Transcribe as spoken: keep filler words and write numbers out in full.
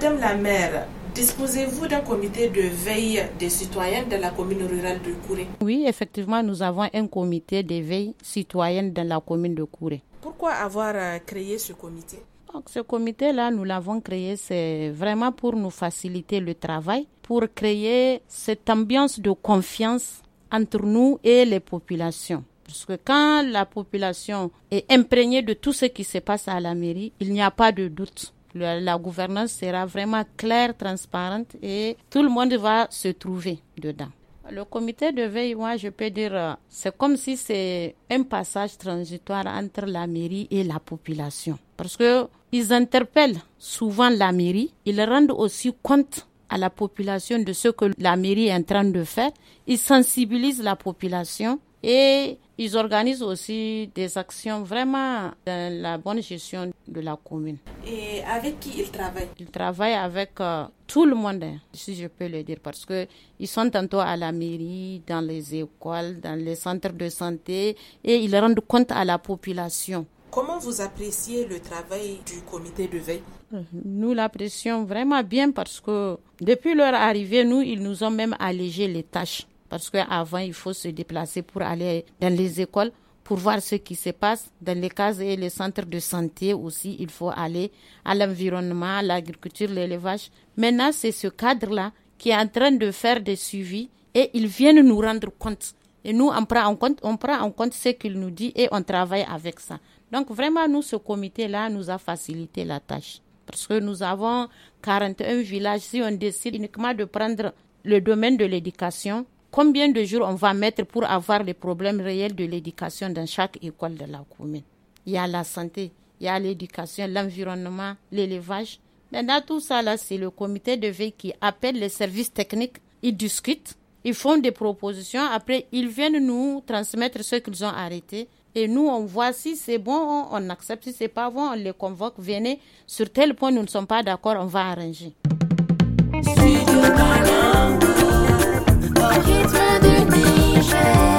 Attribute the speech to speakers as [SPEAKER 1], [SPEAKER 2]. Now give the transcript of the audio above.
[SPEAKER 1] Madame la maire, disposez-vous d'un comité de veille des citoyens de la commune rurale de Kouré?
[SPEAKER 2] Oui, effectivement, nous avons un comité de veille citoyenne dans la commune de Kouré.
[SPEAKER 1] Pourquoi avoir créé ce comité?
[SPEAKER 2] Donc, ce comité-là, nous l'avons créé, c'est vraiment pour nous faciliter le travail, pour créer cette ambiance de confiance entre nous et les populations. Parce que quand la population est imprégnée de tout ce qui se passe à la mairie, il n'y a pas de doute. La, la gouvernance sera vraiment claire, transparente et tout le monde va se trouver dedans. Le comité de veille, moi, je peux dire, c'est comme si c'est un passage transitoire entre la mairie et la population. Parce que ils interpellent souvent la mairie, ils rendent aussi compte à la population de ce que la mairie est en train de faire. Ils sensibilisent la population et ils organisent aussi des actions vraiment dans la bonne gestion de la commune.
[SPEAKER 1] Et avec qui ils travaillent?
[SPEAKER 2] Ils travaillent avec euh, tout le monde, si je peux le dire, parce que ils sont tantôt à la mairie, dans les écoles, dans les centres de santé et ils rendent compte à la population.
[SPEAKER 1] Comment vous appréciez le travail du comité de veille?
[SPEAKER 2] Nous l'apprécions vraiment bien parce que depuis leur arrivée, nous, ils nous ont même allégé les tâches. Parce qu'avant, il faut se déplacer pour aller dans les écoles, pour voir ce qui se passe. Dans les cases et les centres de santé aussi, il faut aller à l'environnement, à l'agriculture, l'élevage. Maintenant, c'est ce cadre-là qui est en train de faire des suivis et ils viennent nous rendre compte. Et nous, on prend en compte, on prend en compte ce qu'il nous dit et on travaille avec ça. Donc vraiment, nous, ce comité-là nous a facilité la tâche. Parce que nous avons quarante et un villages. Si on décide uniquement de prendre le domaine de l'éducation, combien de jours on va mettre pour avoir les problèmes réels de l'éducation dans chaque école de la commune? Il y a la santé, il y a l'éducation, l'environnement, l'élevage. Maintenant, tout ça, là, c'est le comité de veille qui appelle les services techniques. Ils discutent, ils font des propositions. Après, ils viennent nous transmettre ce qu'ils ont arrêté. Et nous, on voit si c'est bon, on accepte. Si c'est pas bon, on les convoque. Venez, sur tel point, nous ne sommes pas d'accord, on va arranger.
[SPEAKER 3] Studio Banango, au rythme du Niger.